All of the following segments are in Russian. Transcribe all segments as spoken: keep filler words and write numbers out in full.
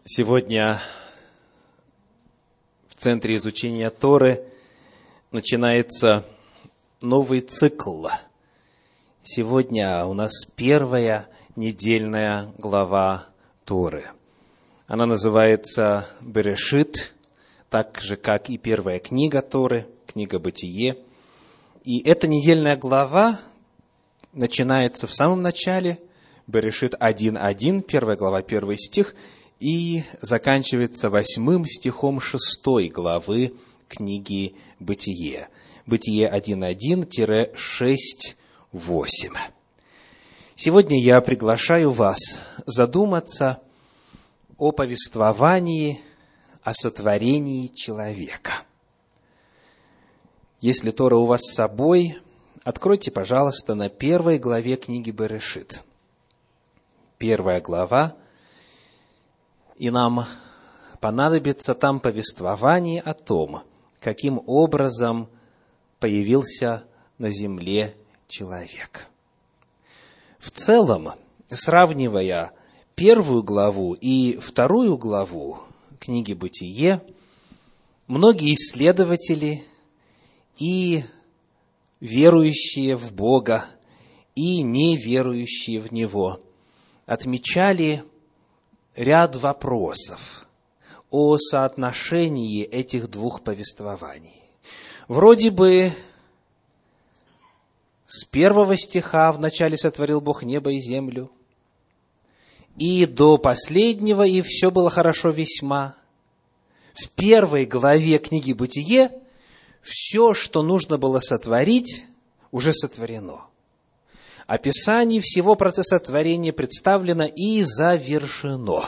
Сегодня в Центре изучения Торы начинается новый цикл. Сегодня у нас первая недельная глава Торы. Она называется Берешит, так же, как и первая книга Торы, книга Бытие. И эта недельная глава начинается в самом начале, Берешит один один, первая глава, первый стих, и заканчивается восьмым стихом шестой главы книги Бытие. Бытие один один - шесть восемь. Сегодня я приглашаю вас задуматься о повествовании о сотворении человека. Если Тора у вас с собой, откройте, пожалуйста, на первой главе книги Берешит. Первая глава. И нам понадобится там повествование о том, каким образом появился на земле человек. В целом, сравнивая первую главу и вторую главу книги Бытие, многие исследователи и верующие в Бога, и неверующие в Него отмечали ряд вопросов о соотношении этих двух повествований. Вроде бы с первого стиха «в начале сотворил Бог небо и землю», и до последнего «и все было хорошо весьма». В первой главе книги Бытие все, что нужно было сотворить, уже сотворено. Описание всего процесса творения представлено и завершено.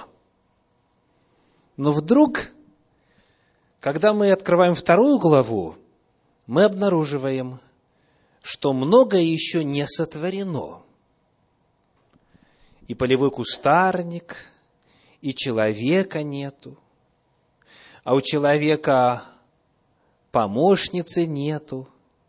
Но вдруг, когда мы открываем вторую главу, мы обнаруживаем, что многое еще не сотворено. И полевой кустарник, и человека нету, а у человека помощницы нету.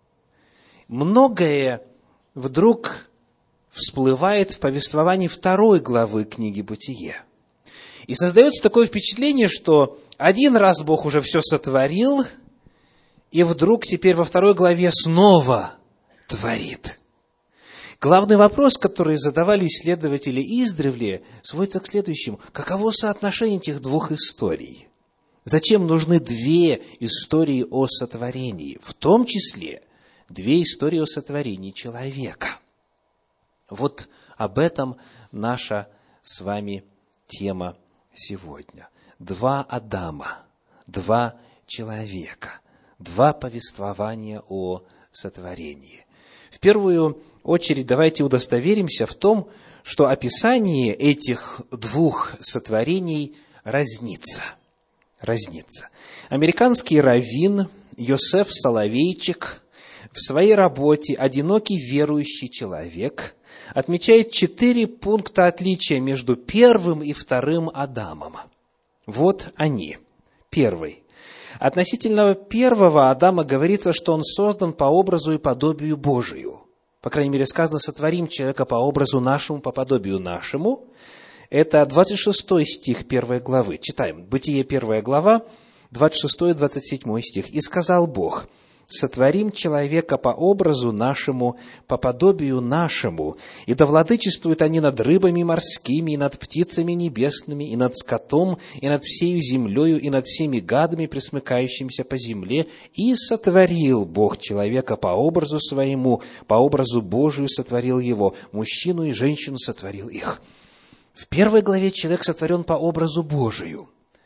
Многое вдруг всплывает в повествовании второй главы книги Бытие. И создается такое впечатление, что один раз Бог уже все сотворил, и вдруг теперь во второй главе снова творит. Главный вопрос, который задавали исследователи издревле, сводится к следующему. Каково соотношение этих двух историй? Зачем нужны две истории о сотворении? В том числе две истории о сотворении человека. Вот об этом наша с вами тема сегодня. Два Адама, два человека, два повествования о сотворении. В первую очередь давайте удостоверимся в том, что описание этих двух сотворений разнится. Разнится. Американский раввин Йосеф Соловейчик в своей работе «Одинокий верующий человек» отмечает четыре пункта отличия между первым и вторым Адамом. Вот они. Первый. Относительно первого Адама говорится, что он создан по образу и подобию Божию. По крайней мере, сказано, сотворим человека по образу нашему, по подобию нашему. Это двадцать шестой стих первой главы. Читаем. Бытие первая глава, двадцать шестой и двадцать седьмой стих. «И сказал Бог: сотворим человека по образу нашему, по подобию нашему, и да владычествуют они над рыбами морскими, и над птицами небесными, и над скотом, и над всею землею, и над всеми гадами, пресмыкающимися по земле. И сотворил Бог человека по образу своему, по образу Божию сотворил его, мужчину и женщину сотворил их». В первой главе человек сотворен по образу Божию.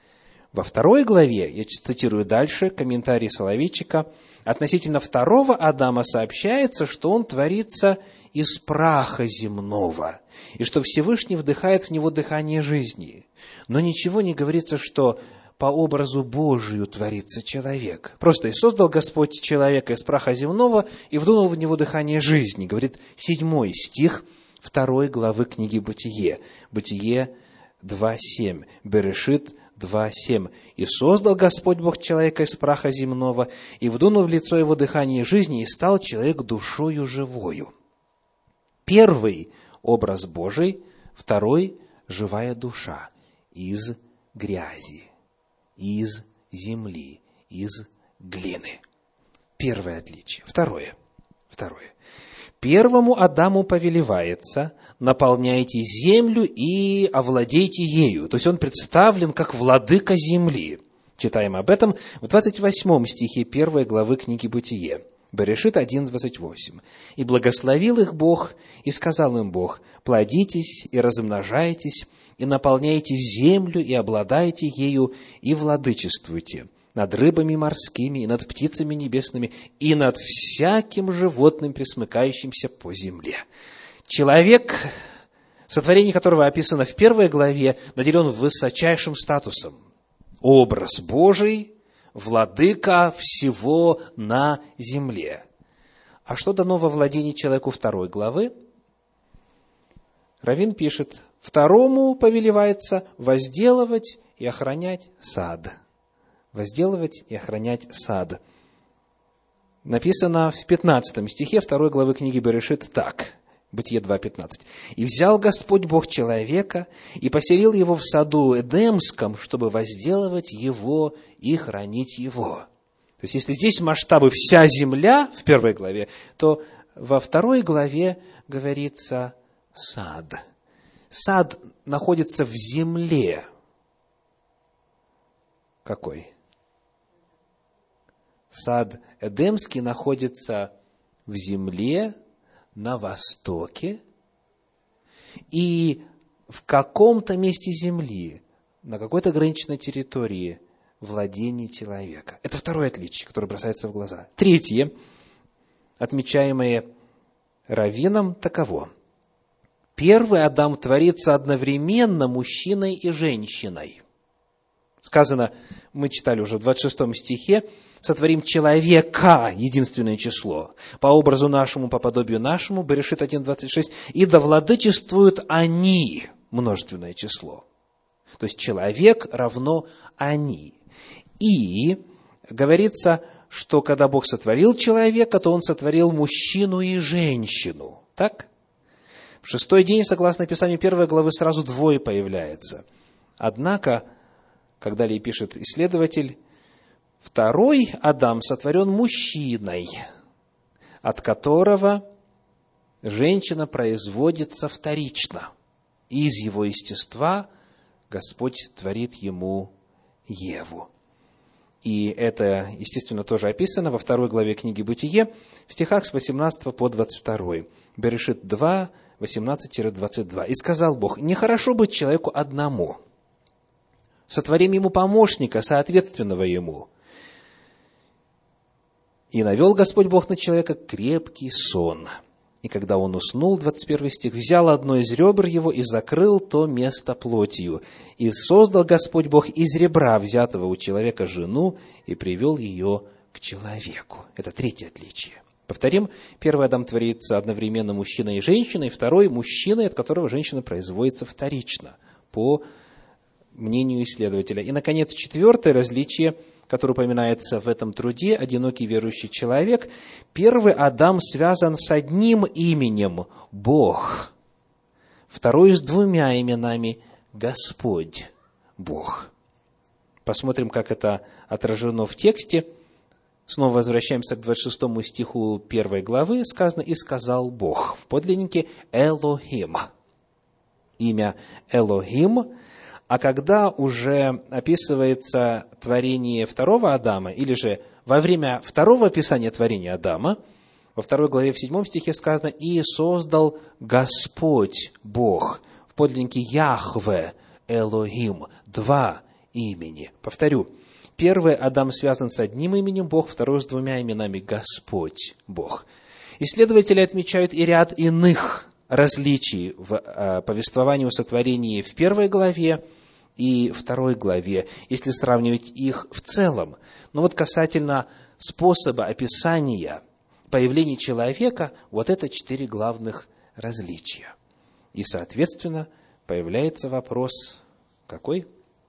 Во второй главе, я цитирую дальше, комментарий Соловейчика, относительно второго Адама сообщается, что он творится из праха земного, и что Всевышний вдыхает в него дыхание жизни. Но ничего не говорится, что по образу Божию творится человек. Просто и создал Господь человека из праха земного и вдунул в него дыхание жизни, говорит седьмой стих второй главы книги Бытие. Бытие два семь. Берешит два семь. «И создал Господь Бог человека из праха земного, и вдунул в лицо его дыхание жизни, и стал человек душою живою». Первый – образ Божий, второй – живая душа из грязи, из земли, из глины. Первое отличие. Второе. Второе. Первому Адаму повелевается: наполняйте землю и овладейте ею. То есть он представлен как владыка земли. Читаем об этом в двадцать восьмом стихе первой главы книги Бытие. Берешит один, двадцать восемь. «И благословил их Бог, и сказал им Бог: плодитесь и размножайтесь, и наполняйте землю, и обладайте ею, и владычествуйте над рыбами морскими, и над птицами небесными, и над всяким животным, пресмыкающимся по земле». Человек, сотворение которого описано в первой главе, наделен высочайшим статусом. Образ Божий, владыка всего на земле. А что дано во владении человеку второй главы? Раввин пишет: второму повелевается возделывать и охранять сад. Возделывать и охранять сад. Написано в пятнадцатом стихе второй главы книги Берешит так. Бытие два, пятнадцать. «И взял Господь Бог человека, и поселил его в саду Эдемском, чтобы возделывать его и хранить его». То есть, если здесь масштабы вся земля в первой главе, то во второй главе говорится сад. Сад находится в земле. Какой? Сад Эдемский находится в земле, на востоке, и в каком-то месте земли, на какой-то ограниченной территории владения человека. Это второе отличие, которое бросается в глаза. Третье, отмечаемое раввином, таково. Первый Адам творится одновременно мужчиной и женщиной. Сказано, мы читали уже в двадцать шестом стихе: «Сотворим человека», единственное число, «по образу нашему, по подобию нашему», Берешит один, двадцать шесть, «и да владычествуют они», множественное число. То есть, человек равно они. И говорится, что когда Бог сотворил человека, то Он сотворил мужчину и женщину. Так? В шестой день, согласно Писанию первой главы, сразу двое появляется. Однако, как далее пишет исследователь, второй Адам сотворен мужчиной, от которого женщина производится вторично. Из его естества Господь творит ему Еву. И это, естественно, тоже описано во второй главе книги Бытие, в стихах с восемнадцатого по двадцать второй. Берешит два, восемнадцать двадцать два. «И сказал Бог: нехорошо быть человеку одному. Сотворим ему помощника, соответственного ему. И навел Господь Бог на человека крепкий сон. И когда он уснул», двадцать первый стих, «взял одно из ребер его и закрыл то место плотью. И создал Господь Бог из ребра, взятого у человека, жену, и привел ее к человеку». Это третье отличие. Повторим, первый Адам творится одновременно мужчиной и женщиной, второй – мужчиной, от которого женщина производится вторично, по мнению исследователя. И, наконец, четвертое различие, которое упоминается в этом труде, «Одинокий верующий человек». Первый Адам связан с одним именем – Бог. Второй с двумя именами – Господь Бог. Посмотрим, как это отражено в тексте. Снова возвращаемся к двадцать шестому стиху первой главы. Сказано: «И сказал Бог». В подлиннике Элохим. Имя Элохим. А когда уже описывается творение второго Адама, или же во время второго описания творения Адама, во второй главе в седьмом стихе сказано: «И создал Господь Бог». В подлиннике Яхве Элохим. Два имени. Повторю. Первый Адам связан с одним именем Бог, второй с двумя именами Господь Бог. Исследователи отмечают и ряд иных различий в э, повествовании о сотворении в первой главе и второй главе, если сравнивать их в целом. Но вот касательно способа описания появления человека, вот это четыре главных различия. И, соответственно, появляется вопрос какой?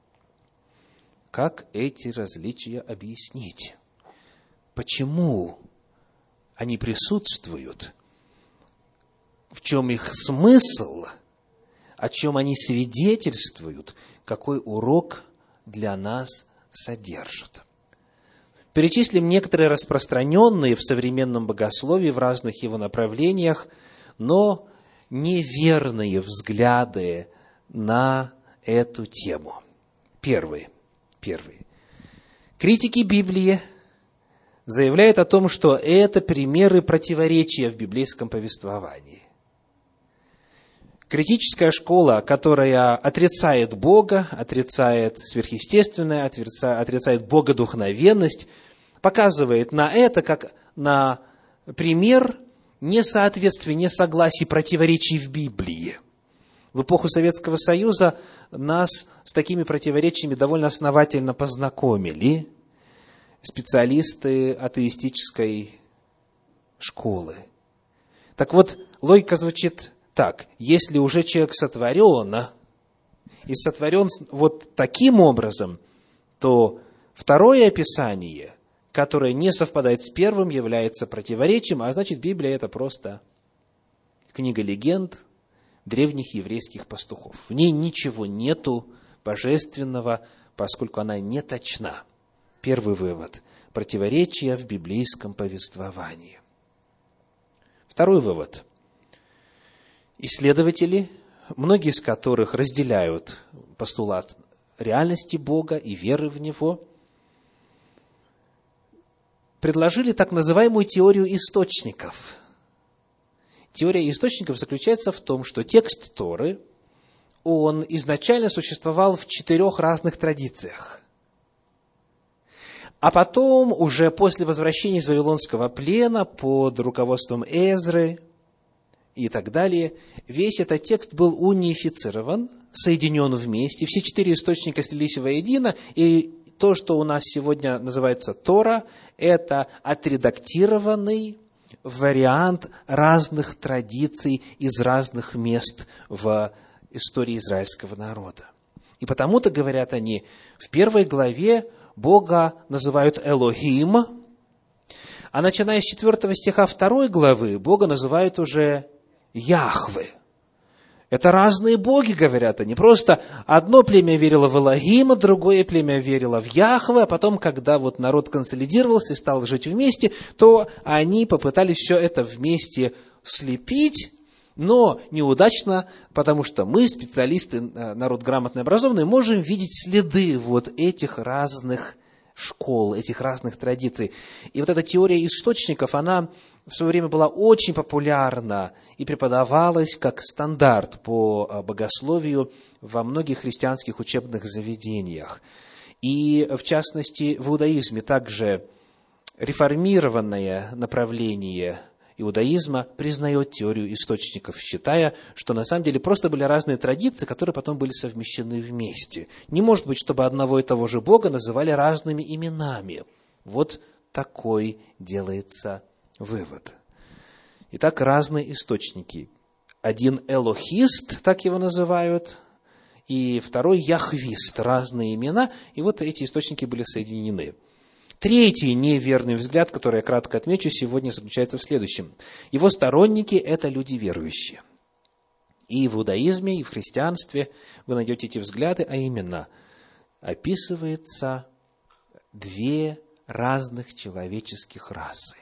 Как эти различия объяснить? Почему они присутствуют? В чем их смысл? О чем они свидетельствуют? Какой урок для нас содержит. Перечислим некоторые распространенные в современном богословии в разных его направлениях, но неверные взгляды на эту тему. Первый. Первый. Критики Библии заявляют о том, что это примеры противоречия в библейском повествовании. Критическая школа, которая отрицает Бога, отрицает сверхъестественное, отрицает богодухновенность, показывает на это как на пример несоответствия, несогласий, противоречий в Библии. В эпоху Советского Союза нас с такими противоречиями довольно основательно познакомили специалисты атеистической школы. Так вот, логика звучит так: если уже человек сотворен, и сотворен вот таким образом, то второе описание, которое не совпадает с первым, является противоречием, а значит, Библия – это просто книга легенд древних еврейских пастухов. В ней ничего нету божественного, поскольку она не точна. Первый вывод – противоречие в библейском повествовании. Второй вывод. Исследователи, многие из которых разделяют постулат реальности Бога и веры в Него, предложили так называемую теорию источников. Теория источников заключается в том, что текст Торы, он изначально существовал в четырех разных традициях. А потом, уже после возвращения из Вавилонского плена, под руководством Эзры и так далее, весь этот текст был унифицирован, соединен вместе, все четыре источника слились воедино, и то, что у нас сегодня называется Тора, это отредактированный вариант разных традиций из разных мест в истории израильского народа. И потому-то, говорят они, в первой главе Бога называют Элохим, а начиная с четвертого стиха второй главы Бога называют уже Яхве. Это разные боги, говорят они. Просто одно племя верило в Элохима, другое племя верило в Яхве, а потом, когда вот народ консолидировался и стал жить вместе, то они попытались все это вместе слепить, но неудачно, потому что мы, специалисты, народ грамотный и образованный, можем видеть следы вот этих разных школ, этих разных традиций. И вот эта теория источников, она в свое время была очень популярна и преподавалась как стандарт по богословию во многих христианских учебных заведениях. И, в частности, в иудаизме также реформированное направление иудаизма признает теорию источников, считая, что на самом деле просто были разные традиции, которые потом были совмещены вместе. Не может быть, чтобы одного и того же Бога называли разными именами. Вот такой делается вывод. Итак, разные источники. Один элохист, так его называют, и второй яхвист, разные имена, и вот эти источники были соединены. Третий неверный взгляд, который я кратко отмечу, сегодня заключается в следующем. Его сторонники – это люди верующие. И в иудаизме, и в христианстве вы найдете эти взгляды, а именно описывается две разных человеческих расы.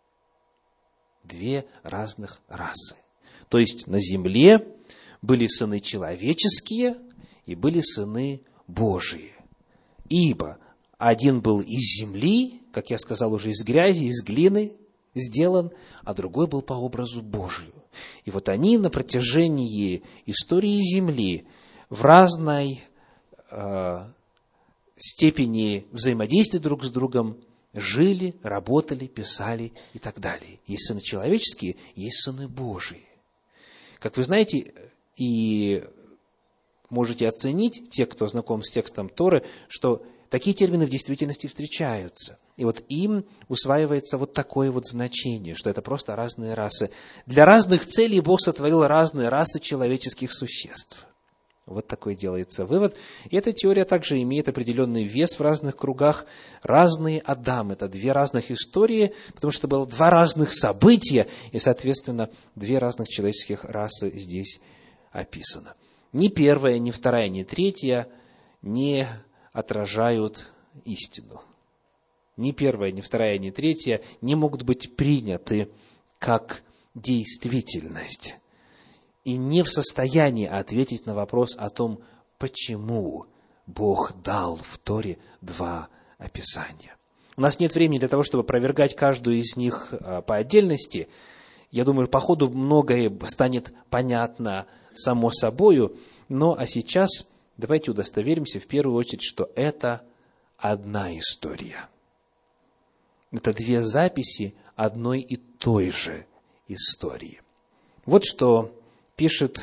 Две разных расы. То есть на земле были сыны человеческие и были сыны Божии. Ибо один был из земли, как я сказал уже, из грязи, из глины сделан, а другой был по образу Божию. И вот они на протяжении истории земли в разной э, степени взаимодействия друг с другом жили, работали, писали и так далее. Есть сыны человеческие, есть сыны Божии. Как вы знаете, и можете оценить, те, кто знаком с текстом Торы, что такие термины в действительности встречаются. И вот им усваивается вот такое вот значение, что это просто разные расы. Для разных целей Бог сотворил разные расы человеческих существ. Вот такой делается вывод. И эта теория также имеет определенный вес в разных кругах. Разные Адам – это две разных истории, потому что было два разных события, и, соответственно, две разных человеческих расы здесь описано. Ни первая, ни вторая, ни третья не отражают истину. Ни первая, ни вторая, ни третья не могут быть приняты как действительность и не в состоянии ответить на вопрос о том, почему Бог дал в Торе два описания. У нас нет времени для того, чтобы опровергать каждую из них по отдельности. Я думаю, по ходу многое станет понятно само собою. Но а сейчас давайте удостоверимся в первую очередь, что это одна история. Это две записи одной и той же истории. Вот что пишет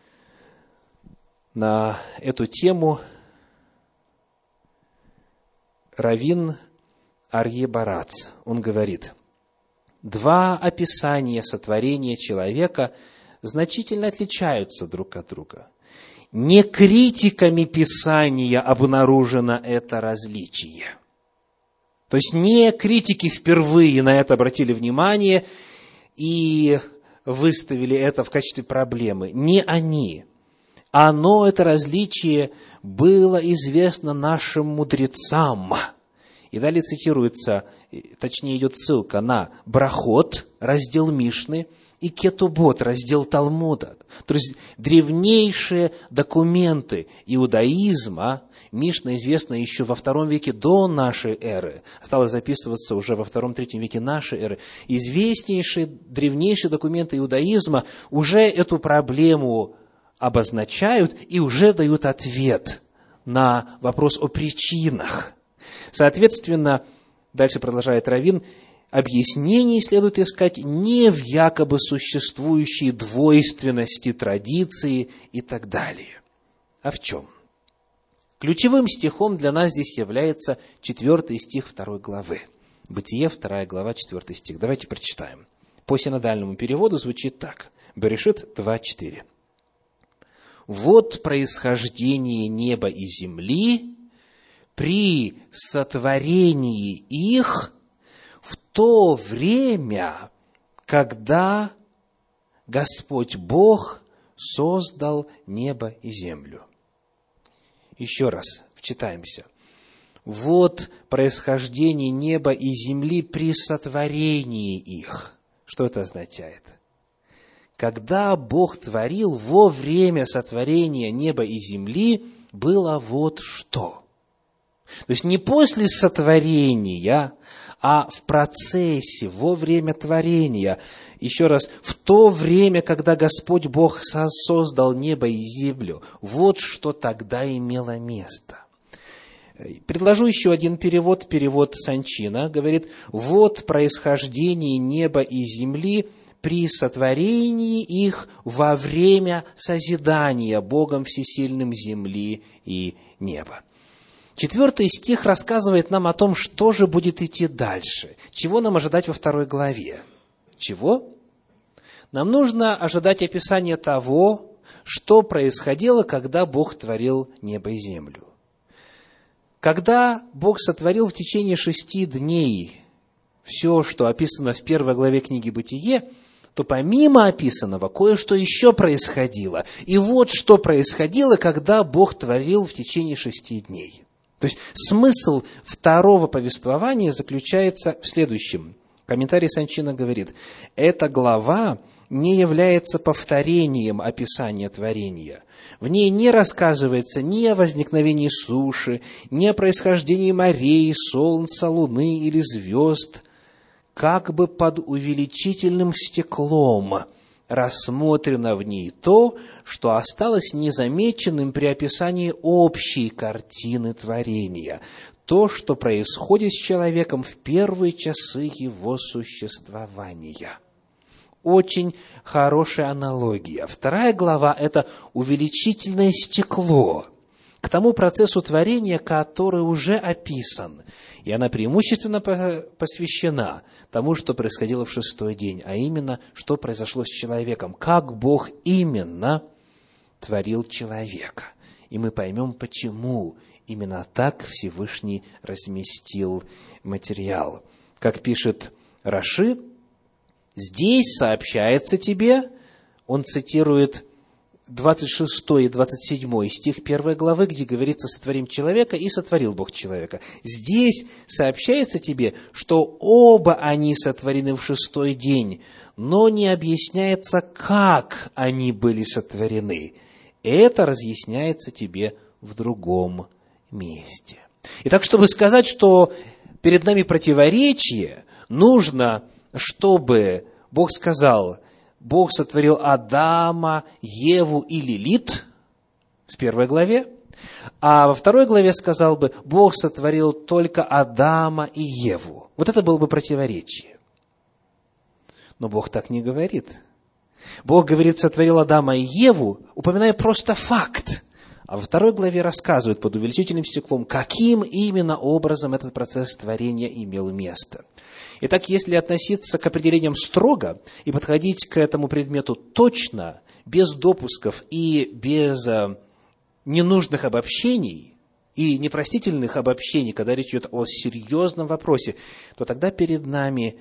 на эту тему раввин Арье Барац. Он говорит: два описания сотворения человека значительно отличаются друг от друга. Не критиками Писания обнаружено это различие. То есть не критики впервые на это обратили внимание и выставили это в качестве проблемы. Не они. Оно, это различие, было известно нашим мудрецам. И далее цитируется, точнее идет ссылка на Брахот, раздел Мишны, и Кетубот, раздел Талмуда. То есть древнейшие документы иудаизма, Мишна известна еще во втором веке до нашей эры, стала записываться уже во втором-третьем веке нашей эры. Известнейшие, древнейшие документы иудаизма уже эту проблему обозначают и уже дают ответ на вопрос о причинах. Соответственно, дальше продолжает раввин, объяснений следует искать не в якобы существующей двойственности традиции и так далее. А в чем? Ключевым стихом для нас здесь является четвертый стих второй главы. Бытие, вторая глава, четвертый стих. Давайте прочитаем. По синодальному переводу звучит так. Берешит два четыре. «Вот происхождение неба и земли при сотворении их в то время, когда Господь Бог создал небо и землю». Еще раз вчитаемся. Вот происхождение неба и земли при сотворении их. Что это означает? Когда Бог творил, во время сотворения неба и земли было вот что. То есть не после сотворения, а в процессе, во время творения. Еще раз, в то время, когда Господь Бог создал небо и землю, вот что тогда имело место. Предложу еще один перевод, перевод Санчина, говорит, вот происхождение неба и земли при сотворении их во время созидания Богом Всесильным земли и неба. Четвертый стих рассказывает нам о том, что же будет идти дальше. Чего нам ожидать во второй главе? Чего? Нам нужно ожидать описания того, что происходило, когда Бог творил небо и землю. Когда Бог сотворил в течение шести дней все, что описано в первой главе книги «Бытие», то помимо описанного кое-что еще происходило. И вот что происходило, когда Бог творил в течение шести дней. То есть смысл второго повествования заключается в следующем. Комментарий Санчина говорит, эта глава не является повторением описания творения. В ней не рассказывается ни о возникновении суши, ни о происхождении морей, солнца, луны или звезд. Как бы под увеличительным стеклом рассмотрено в ней то, что осталось незамеченным при описании общей картины творения, то, что происходит с человеком в первые часы его существования. Очень хорошая аналогия. Вторая глава – это увеличительное стекло к тому процессу творения, который уже описан. И она преимущественно посвящена тому, что происходило в шестой день, а именно, что произошло с человеком, как Бог именно творил человека. И мы поймем, почему именно так Всевышний разместил материал. Как пишет Раши, здесь сообщается тебе, он цитирует двадцать шестой и двадцать седьмой стих первой главы, где говорится: «Сотворим человека, и сотворил Бог человека». Здесь сообщается тебе, что оба они сотворены в шестой день, но не объясняется, как они были сотворены. Это разъясняется тебе в другом месте. Итак, чтобы сказать, что перед нами противоречие, нужно, чтобы Бог сказал: Бог сотворил Адама, Еву и Лилит в первой главе, а во второй главе сказал бы: Бог сотворил только Адама и Еву. Вот это было бы противоречие. Но Бог так не говорит. Бог говорит: сотворил Адама и Еву, упоминая просто факт. А во второй главе рассказывает под увеличительным стеклом, каким именно образом этот процесс творения имел место. Итак, если относиться к определениям строго и подходить к этому предмету точно, без допусков и без ненужных обобщений и непростительных обобщений, когда речь идет о серьезном вопросе, то тогда перед нами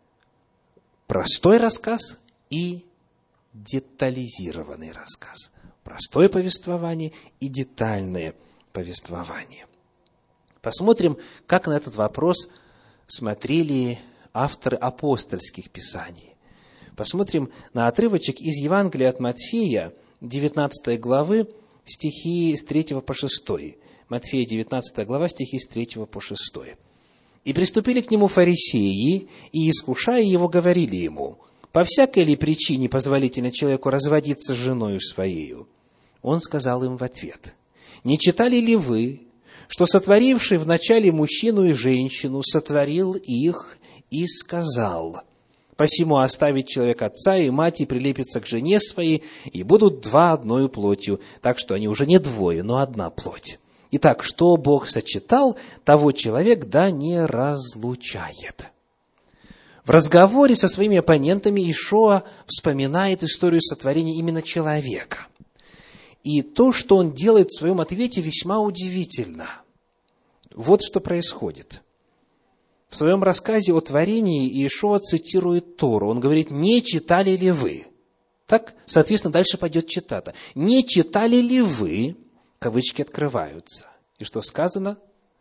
простой рассказ и детализированный рассказ. Простое повествование и детальное повествование. Посмотрим, как на этот вопрос смотрели авторы апостольских писаний. Посмотрим на отрывочек из Евангелия от Матфея, девятнадцатой главы, стихи с третьего по шестой. Матфея, девятнадцатая глава, стихи с третьего по шестой. «И приступили к нему фарисеи, и, искушая его, говорили ему: по всякой ли причине позволительно человеку разводиться с женою своею? Он сказал им в ответ: не читали ли вы, что сотворивший вначале мужчину и женщину сотворил их и сказал: посему оставит человек отца и мать и прилепится к жене своей, и будут два одною плотью, так что они уже не двое, но одна плоть. Итак, что Бог сочетал, того человек да не разлучает». В разговоре со своими оппонентами Иешуа вспоминает историю сотворения именно человека. И то, что он делает в своем ответе, весьма удивительно. Вот что происходит. В своем рассказе о творении Иешуа цитирует Тору. Он говорит: «Не читали ли вы?» Так, соответственно, дальше пойдет цитата. «Не читали ли вы?» Кавычки открываются. И что сказано?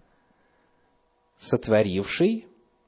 «Сотворивший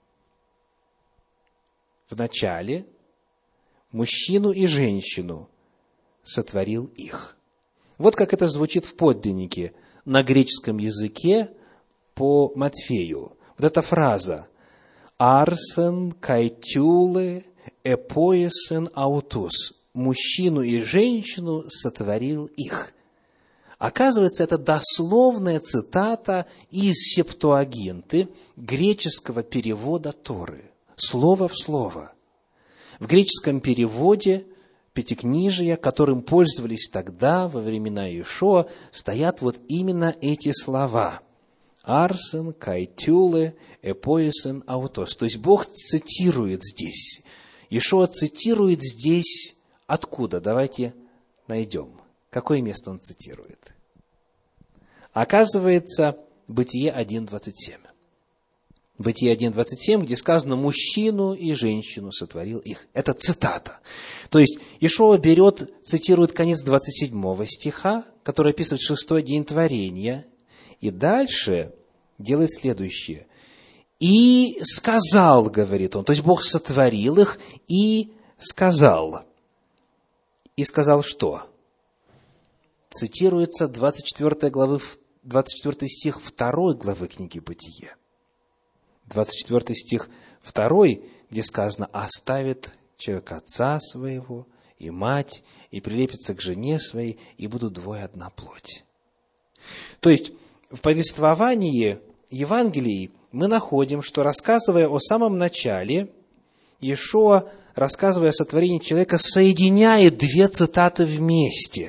вначале мужчину и женщину сотворил их». Вот как это звучит в подлиннике на греческом языке по Матфею. Вот эта фраза: «Арсен кайтюле эпоесен аутус». Мужчину и женщину сотворил их. Оказывается, это дословная цитата из Септуагинты, греческого перевода Торы. Слово в слово. В греческом переводе Пятикнижия, которым пользовались тогда, во времена Иешуа, стоят вот именно эти слова. «Арсен, кайтюле, эпоесен, аутос». То есть, Бог цитирует здесь. Иешуа цитирует здесь откуда? Давайте найдем. Какое место он цитирует? Оказывается, Бытие один двадцать семь. Бытие один двадцать семь, где сказано: «Мужчину и женщину сотворил их». Это цитата. То есть, Иешуа берет, цитирует конец двадцать седьмого стиха, который описывает шестой день творения, и дальше делает следующее. «И сказал», говорит он, то есть, Бог сотворил их и сказал. И сказал что? Цитируется двадцать четвёртая главы, двадцать четвёртый стих второй главы книги Бытие. двадцать четвёртый стих второй, где сказано: «Оставит человек отца своего и мать, и прилепится к жене своей, и будут двое одна плоть». То есть, в повествовании Евангелий мы находим, что, рассказывая о самом начале, Иешуа, рассказывая о сотворении человека, соединяет две цитаты вместе.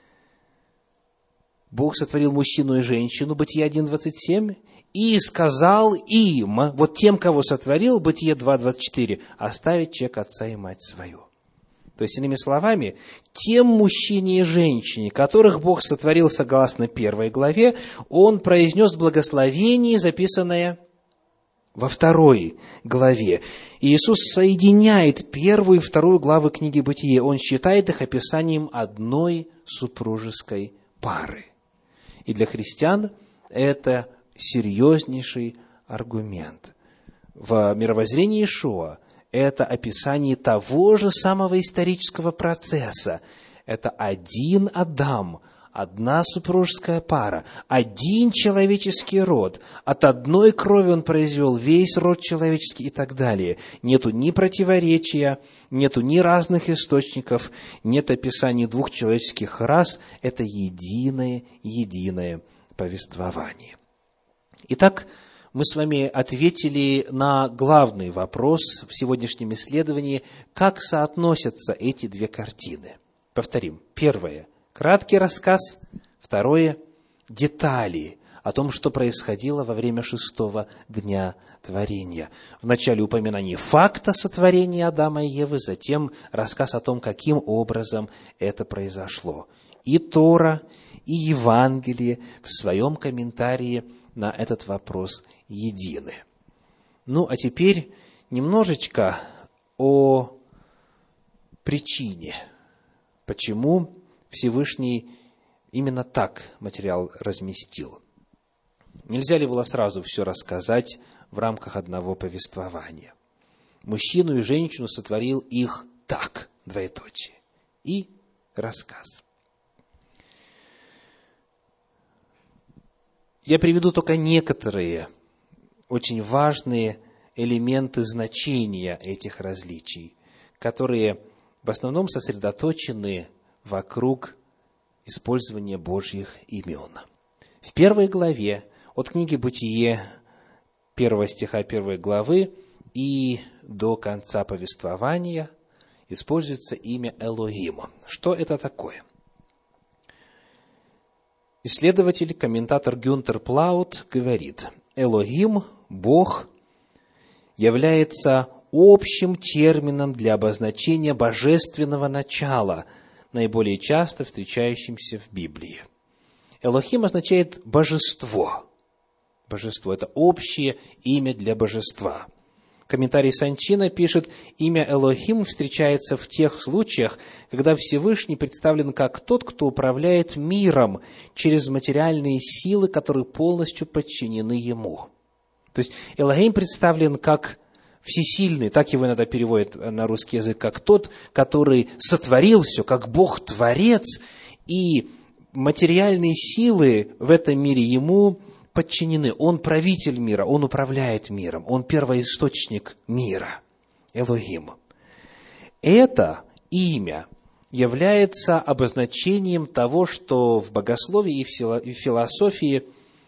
Бог сотворил мужчину и женщину, Бытие один двадцать семь, и сказал им, вот тем, кого сотворил, Бытие два двадцать четыре, оставить человек отца и мать свою. То есть, иными словами, тем мужчине и женщине, которых Бог сотворил согласно первой главе, Он произнес благословение, записанное во второй главе. И Иисус соединяет первую и вторую главы книги Бытие. Он считает их описанием одной супружеской пары. И для христиан это серьезнейший аргумент. В мировоззрении Иешуа это описание того же самого исторического процесса. Это один Адам, одна супружеская пара, один человеческий род. От одной крови он произвел весь род человеческий и так далее. Нету ни противоречия, нету ни разных источников, нет описаний двух человеческих рас. Это единое, единое повествование. Итак, мы с вами ответили на главный вопрос в сегодняшнем исследовании, как соотносятся эти две картины. Повторим. Первое – краткий рассказ. Второе – детали о том, что происходило во время шестого дня творения. Вначале упоминание факта сотворения Адама и Евы, затем рассказ о том, каким образом это произошло. И Тора, и Евангелие в своем комментарии на этот вопрос едины. Ну, а теперь немножечко о причине, почему Всевышний именно так материал разместил. Нельзя ли было сразу все рассказать в рамках одного повествования? Мужчину и женщину сотворил их так, двоеточие, и рассказ. Я приведу только некоторые очень важные элементы значения этих различий, которые в основном сосредоточены вокруг использования Божьих имен. В первой главе, от книги Бытие, первого стиха первой главы и до конца повествования, используется имя Элохим. Что это такое? Исследователь, комментатор Гюнтер Плаут говорит: Элохим, Бог, является общим термином для обозначения божественного начала, наиболее часто встречающимся в Библии. Элохим означает божество. Божество – это общее имя для божества. Комментарий Санчина пишет: имя Элохим встречается в тех случаях, когда Всевышний представлен как тот, кто управляет миром через материальные силы, которые полностью подчинены Ему. То есть Элохим представлен как всесильный, так его иногда переводят на русский язык, как тот, который сотворил все, как Бог-творец, и материальные силы в этом мире Ему подчинены. Он правитель мира, Он управляет миром, Он первоисточник мира. Элохим. Это имя является обозначением того, что в богословии и в философии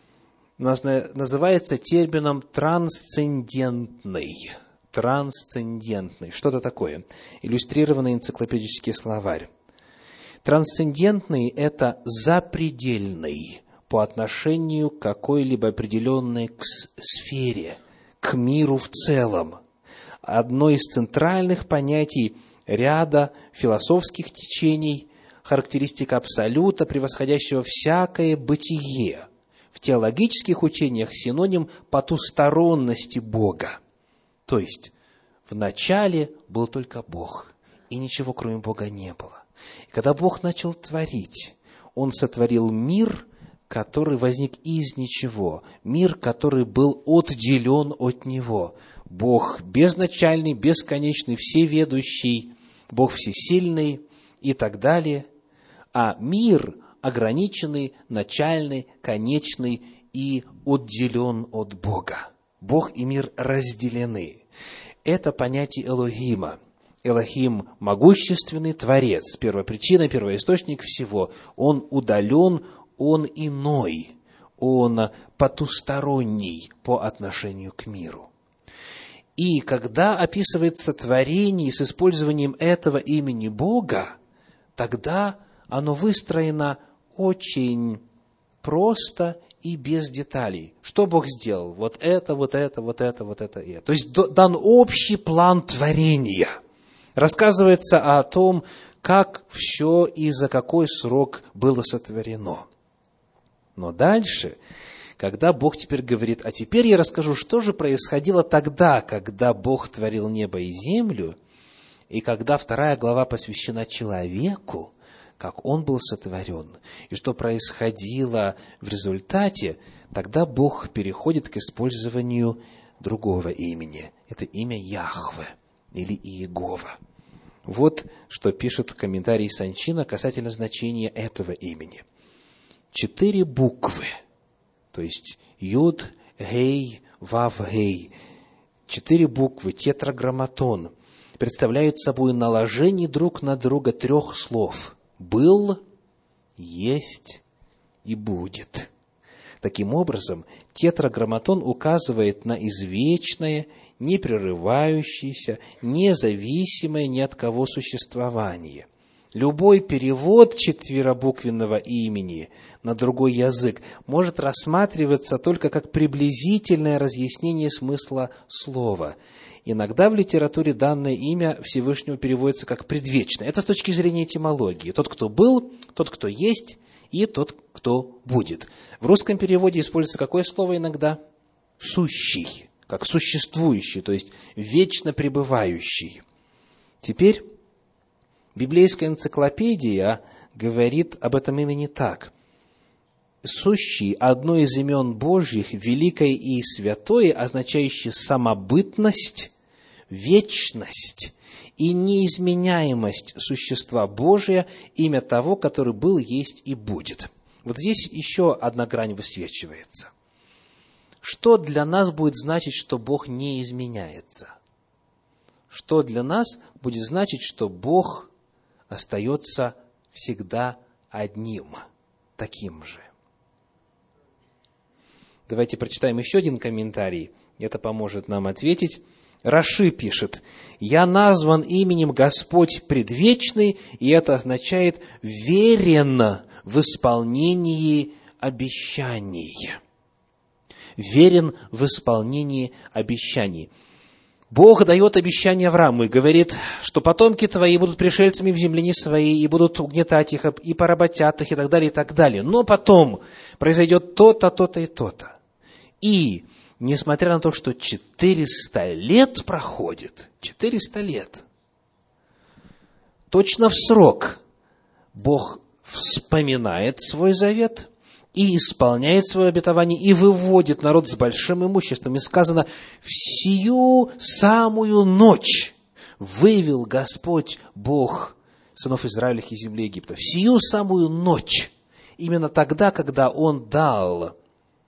называется термином трансцендентный. Трансцендентный. Что это такое? Иллюстрированный энциклопедический словарь. Трансцендентный – это запредельный по отношению к какой-либо определенной сфере, к миру в целом. Одно из центральных понятий ряда философских течений, характеристика абсолюта, превосходящего всякое бытие. В теологических учениях синоним потусторонности Бога. То есть, в начале был только Бог, и ничего кроме Бога не было. И когда Бог начал творить, Он сотворил мир, который возник из ничего, мир, который был отделен от Него. Бог безначальный, бесконечный, всеведущий, Бог всесильный и так далее. А мир ограниченный, начальный, конечный и отделен от Бога. Бог и мир разделены. Это понятие Элохима. Элохим – могущественный Творец, первопричина, первоисточник всего. Он удален, Он иной, Он потусторонний по отношению к миру. И когда описывается творение с использованием этого имени Бога, тогда оно выстроено очень просто и без деталей. Что Бог сделал? Вот это, вот это, вот это, вот это и это. То есть дан общий план творения. Рассказывается о том, как все и за какой срок было сотворено. Но дальше, когда Бог теперь говорит: а теперь я расскажу, что же происходило тогда, когда Бог творил небо и землю, и когда вторая глава посвящена человеку, как он был сотворен, и что происходило в результате, тогда Бог переходит к использованию другого имени. Это имя Яхве или Иегова. Вот что пишет комментарий Санчина касательно значения этого имени. Четыре буквы, то есть Юд, Гей, Вав, Гей, четыре буквы, тетраграмматон, представляют собой наложение друг на друга трех слов: «был», «есть» и «будет». Таким образом, тетраграмматон указывает на извечное, непрерывающееся, независимое ни от кого существование. Любой перевод четверобуквенного имени на другой язык может рассматриваться только как приблизительное разъяснение смысла слова. Иногда в литературе данное имя Всевышнего переводится как предвечное. Это с точки зрения этимологии. Тот, кто был, тот, кто есть, и тот, кто будет. В русском переводе используется какое слово иногда? Сущий, как существующий, то есть вечно пребывающий. Теперь библейская энциклопедия говорит об этом имени так. Сущий – одно из имен Божьих, великое и святое, означающее самобытность, вечность и неизменяемость существа Божия, имя того, который был, есть и будет. Вот здесь еще одна грань высвечивается. Что для нас будет значить, что Бог не изменяется? Что для нас будет значить, что Бог остается всегда одним, таким же? Давайте прочитаем еще один комментарий. Это поможет нам ответить. Раши пишет: «Я назван именем Господь предвечный», и это означает «верен в исполнении обещаний». Верен в исполнении обещаний. Бог дает обещание Аврааму и говорит, что потомки твои будут пришельцами в земле не своей, и будут угнетать их, и поработят их, и так далее, и так далее. Но потом произойдет то-то, то-то и то-то. И несмотря на то, что четыреста лет проходит, четыреста лет, точно в срок Бог вспоминает свой завет и исполняет свое обетование, и выводит народ с большим имуществом. И сказано: «В сию самую ночь вывел Господь Бог сынов Израилевых из земли Египта». В сию самую ночь, именно тогда, когда Он дал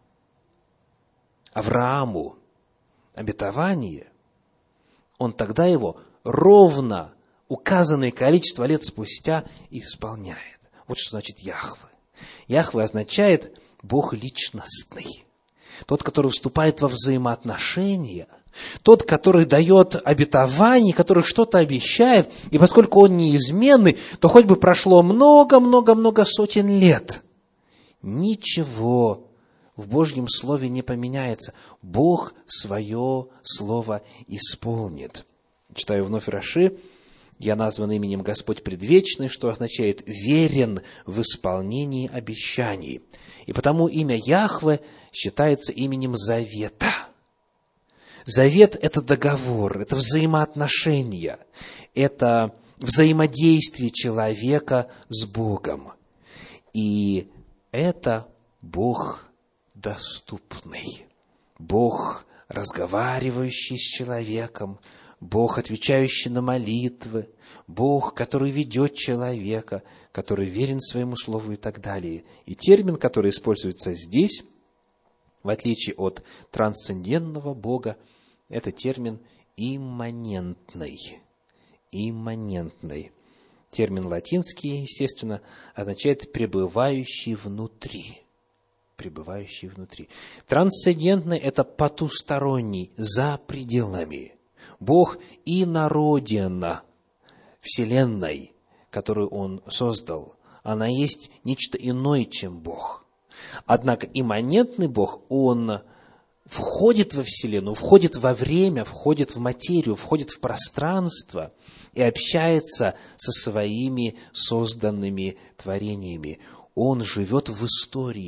Аврааму обетование, Он тогда его ровно указанное количество лет спустя исполняет. Вот что значит Яхве. Яхве означает Бог личностный. Тот, который вступает во взаимоотношения. Тот, который дает обетование, который что-то обещает. И поскольку Он неизменный, то хоть бы прошло много-много-много сотен лет, ничего в Божьем Слове не поменяется. Бог свое Слово исполнит. Читаю вновь Раши. «Я назван именем Господь предвечный», что означает «верен в исполнении обещаний». И потому имя Яхве считается именем завета. Завет – это договор, это взаимоотношения, это взаимодействие человека с Богом. И это Бог доступный, Бог, разговаривающий с человеком, Бог, отвечающий на молитвы, Бог, который ведет человека, который верен своему слову и так далее. И термин, который используется здесь, в отличие от трансцендентного Бога, это термин имманентный. Имманентный. Термин латинский, естественно, означает «пребывающий внутри». Пребывающий внутри. Трансцендентный – это потусторонний, за пределами. Бог инороден Вселенной, которую Он создал. Она есть нечто иное, чем Бог. Однако имманентный Бог, Он входит во Вселенную, входит во время, входит в материю, входит в пространство и общается со своими созданными творениями. Он живет в истории.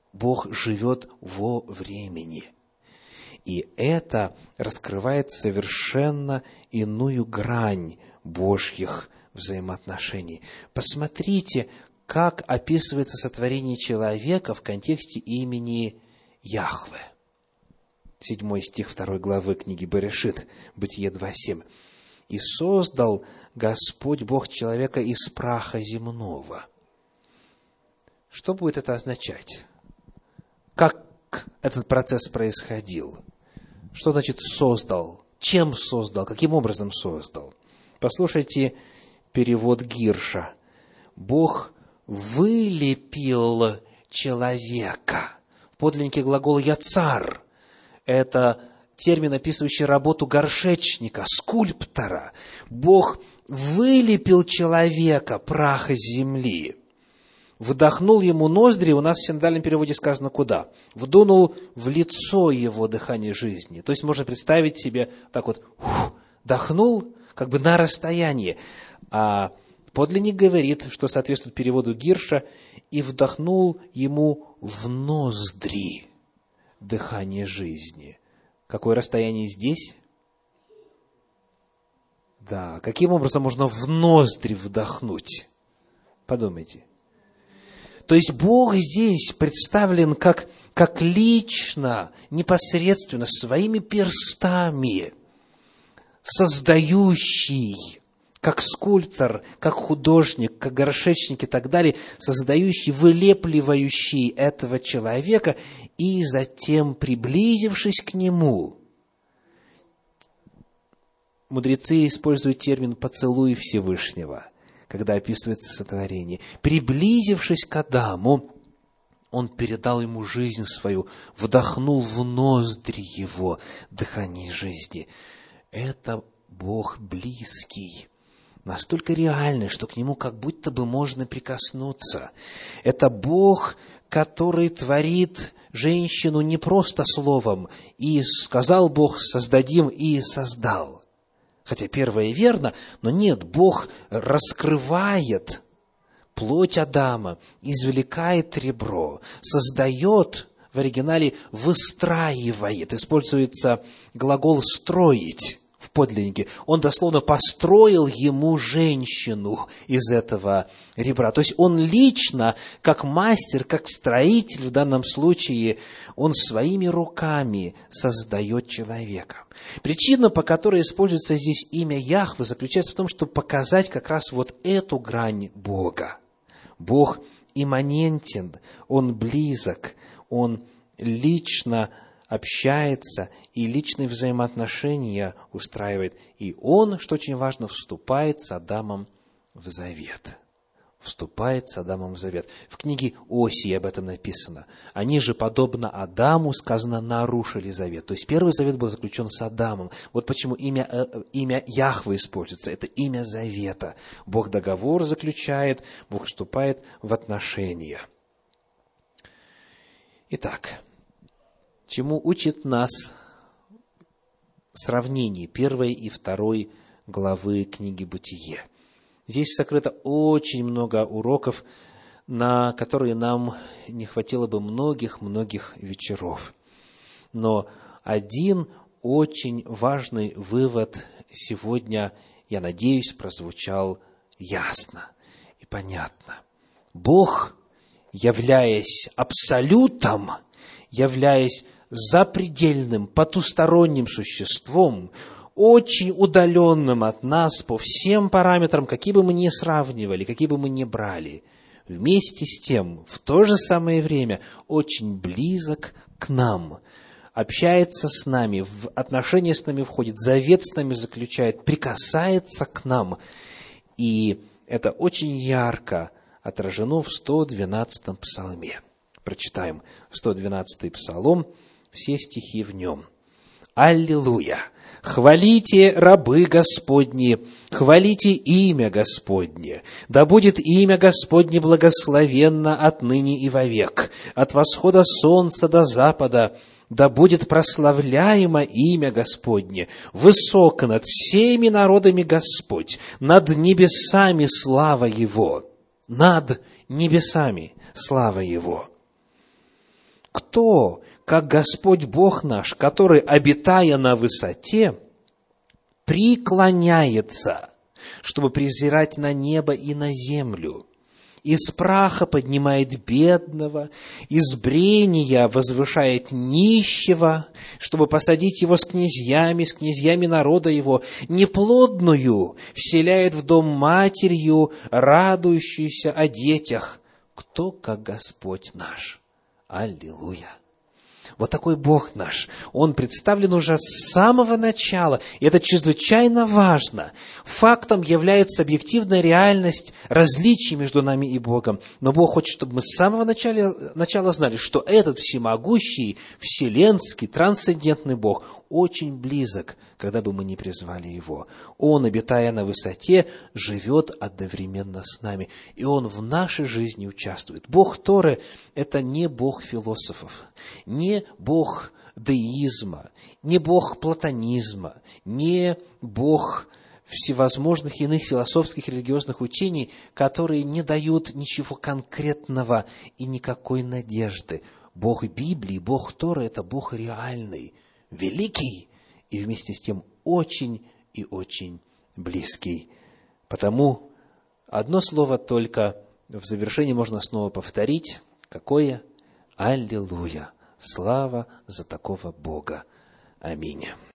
Бог живет во времени. И это раскрывает совершенно иную грань Божьих взаимоотношений. Посмотрите, как описывается сотворение человека в контексте имени Яхве. Седьмой стих второй главы книги Берешит, Бытие два семь. «И создал Господь Бог человека из праха земного». Что будет это означать? Как этот процесс происходил? Что значит «создал»? Чем создал? Каким образом создал? Послушайте перевод Гирша. «Бог вылепил человека». В подлиннике глагол «яцар» – это термин, описывающий работу горшечника, скульптора. Бог вылепил человека, прах из земли. Вдохнул ему ноздри, у нас в синодальном переводе сказано куда? Вдунул в лицо его дыхание жизни. То есть можно представить себе так вот, ух, дохнул как бы на расстоянии. А подлинник говорит, что соответствует переводу Гирша, и вдохнул ему в ноздри дыхание жизни. Какое расстояние здесь? Да, каким образом можно в ноздри вдохнуть? Подумайте. То есть Бог здесь представлен как, как лично, непосредственно, своими перстами, создающий, как скульптор, как художник, как горшечник и так далее, создающий, вылепливающий этого человека, и затем, приблизившись к нему, мудрецы используют термин «поцелуй Всевышнего», когда описывается сотворение. Приблизившись к Адаму, он передал ему жизнь свою, вдохнул в ноздри его дыхание жизни. Это Бог близкий, настолько реальный, что к нему как будто бы можно прикоснуться. Это Бог, который творит женщину не просто словом, и сказал Бог, создадим, и создал. Хотя первое верно, но нет, Бог раскрывает плоть Адама, извлекает ребро, создает, в оригинале выстраивает, используется глагол «строить» в подлиннике. Он дословно построил ему женщину из этого ребра. То есть он лично, как мастер, как строитель в данном случае, он своими руками создает человека. Причина, по которой используется здесь имя Яхве, заключается в том, чтобы показать как раз вот эту грань Бога. Бог имманентен, Он близок, Он лично общается и личные взаимоотношения устраивает. И Он, что очень важно, вступает с Адамом в завет. Вступает с Адамом в завет. В книге Осии об этом написано. Они же, подобно Адаму, сказано, нарушили завет. То есть первый завет был заключен с Адамом. Вот почему имя, имя Яхве используется. Это имя завета. Бог договор заключает, Бог вступает в отношения. Итак, чему учит нас сравнение первой и второй главы книги Бытие? Здесь сокрыто очень много уроков, на которые нам не хватило бы многих-многих вечеров. Но один очень важный вывод сегодня, я надеюсь, прозвучал ясно и понятно. Бог, являясь абсолютом, являясь запредельным, потусторонним существом, очень удаленным от нас по всем параметрам, какие бы мы ни сравнивали, какие бы мы ни брали, вместе с тем, в то же самое время, очень близок к нам, общается с нами, в отношения с нами входит, завет с нами заключает, прикасается к нам. И это очень ярко отражено в сто двенадцатом псалме. Прочитаем сто двенадцатый псалом, все стихи в нем. Аллилуйя! Хвалите рабы Господни, хвалите имя Господне. Да будет имя Господне благословенно отныне и вовек. От восхода солнца до запада да будет прославляемо имя Господне. Высоко над всеми народами Господь, над небесами слава Его. Над небесами слава Его. Кто, как Господь Бог наш, который, обитая на высоте, преклоняется, чтобы презирать на небо и на землю, из праха поднимает бедного, из брения возвышает нищего, чтобы посадить его с князьями, с князьями народа его, неплодную вселяет в дом матерью, радующуюся о детях. Кто, как Господь наш? Аллилуйя! Вот такой Бог наш. Он представлен уже с самого начала. И это чрезвычайно важно. Фактом является объективная реальность различий между нами и Богом. Но Бог хочет, чтобы мы с самого начала, начала знали, что этот всемогущий, вселенский, трансцендентный Бог очень близок, когда бы мы ни призвали Его. Он, обитая на высоте, живет одновременно с нами. И Он в нашей жизни участвует. Бог Торы – это не Бог философов, не Бог деизма, не Бог платонизма, не Бог всевозможных иных философских и религиозных учений, которые не дают ничего конкретного и никакой надежды. Бог Библии, Бог Торы – это Бог реальный, великий и вместе с тем очень и очень близкий. Потому одно слово только в завершении можно снова повторить. Какое? Аллилуйя! Слава за такого Бога! Аминь.